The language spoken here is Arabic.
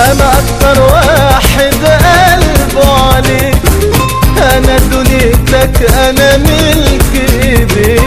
انا اكتر واحد قلبه عليك، انا دنيتك انا ملك ايديك.